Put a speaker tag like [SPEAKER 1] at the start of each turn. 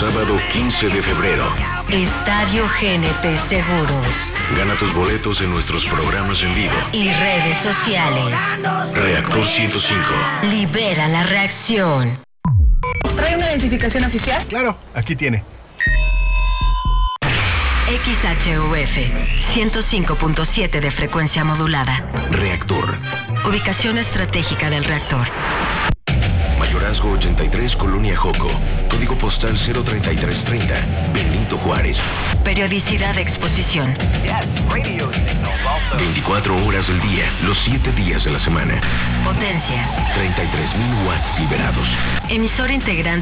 [SPEAKER 1] sábado 15 de febrero.
[SPEAKER 2] Estadio GNP Seguros.
[SPEAKER 1] Gana tus boletos en nuestros programas en vivo
[SPEAKER 2] y redes sociales.
[SPEAKER 1] Reactor 105.
[SPEAKER 2] Libera la reacción.
[SPEAKER 3] ¿Trae una identificación oficial?
[SPEAKER 4] Claro, aquí tiene.
[SPEAKER 2] XHUF 105.7 de frecuencia modulada.
[SPEAKER 1] Reactor.
[SPEAKER 2] Ubicación estratégica del reactor.
[SPEAKER 1] Mayorazgo 83, Colonia Joco. Código postal 03330. Benito Juárez.
[SPEAKER 2] Periodicidad de exposición.
[SPEAKER 1] 24 horas del día, los 7 días de la semana.
[SPEAKER 2] Potencia.
[SPEAKER 1] 33,000 watts liberados.
[SPEAKER 2] Emisor integrante